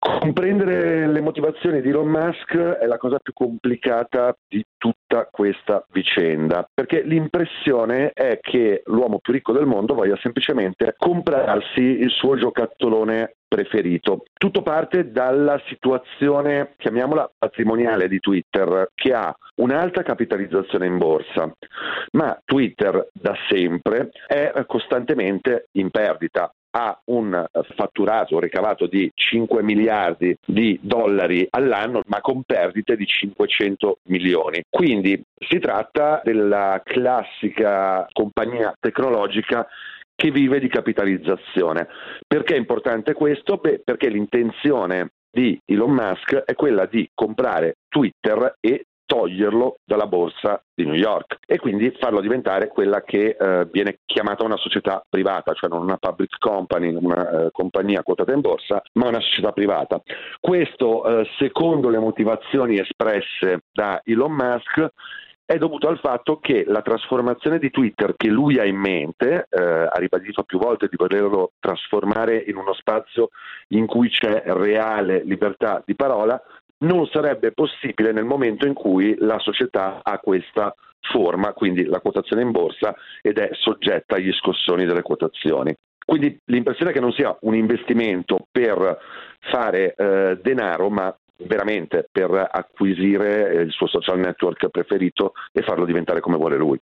Comprendere le motivazioni di Elon Musk è la cosa più complicata di tutta questa vicenda, perché l'impressione è che l'uomo più ricco del mondo voglia semplicemente comprarsi il suo giocattolone preferito. Tutto parte dalla situazione, chiamiamola patrimoniale, di Twitter, che ha un'alta capitalizzazione in borsa, ma Twitter da sempre è costantemente in perdita. Ha un fatturato, un ricavato di 5 miliardi di dollari all'anno, ma con perdite di 500 milioni. Quindi si tratta della classica compagnia tecnologica che vive di capitalizzazione. Perché è importante questo? Perché l'intenzione di Elon Musk è quella di comprare Twitter e toglierlo dalla borsa di New York e quindi farlo diventare quella che viene chiamata una società privata, cioè non una public company, una compagnia quotata in borsa, ma una società privata. Questo, secondo le motivazioni espresse da Elon Musk, è dovuto al fatto che la trasformazione di Twitter che lui ha in mente, ha ribadito più volte di volerlo trasformare in uno spazio in cui c'è reale libertà di parola, non sarebbe possibile nel momento in cui la società ha questa forma, quindi la quotazione in borsa, ed è soggetta agli scossoni delle quotazioni. Quindi l'impressione è che non sia un investimento per fare denaro, ma veramente per acquisire il suo social network preferito e farlo diventare come vuole lui.